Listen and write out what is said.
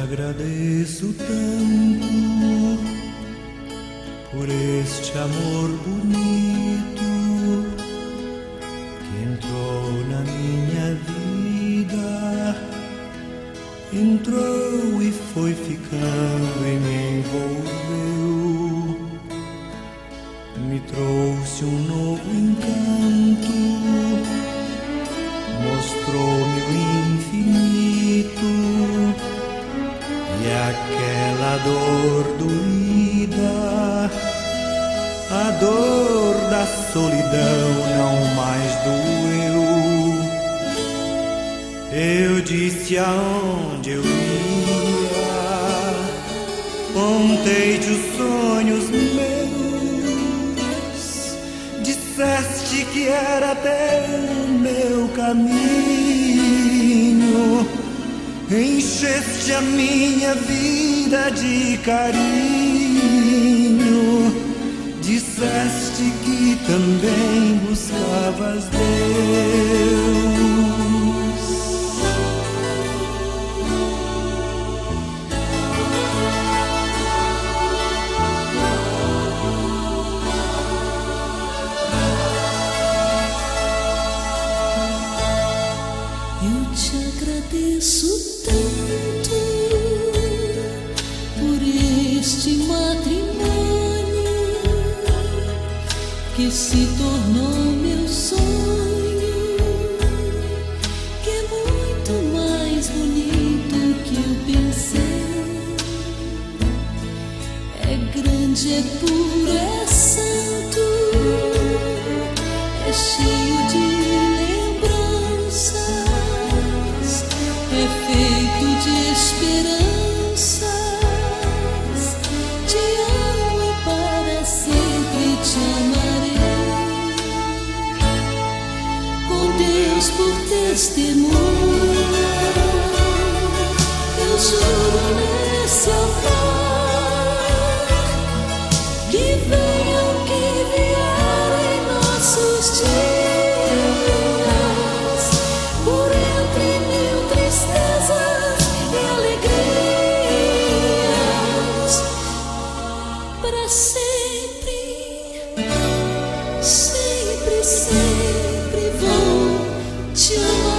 agradeço tanto por este amor bonito que entrou na minha vida, entrou e foi ficando e me envolveu, me trouxe um novo encanto, mostrou-me o infinito. E aquela dor doída, a dor da solidão não mais doeu. Eu disse aonde eu ia, contei-te os sonhos meus, disseste que era até o meu caminho. Encheste a minha vida de carinho, disseste que também buscavas Deus. Eu te agradeço tanto por este matrimônio que se tornou meu sonho, que é muito mais bonito que eu pensei. É grande, é puro, é santo, é cheio de feito de esperanças. Te amo e para sempre te amarei, com Deus por testemunha. Eu juro nesse altar que venha o que vier em nossos dias, para sempre, sempre, sempre vou te amar.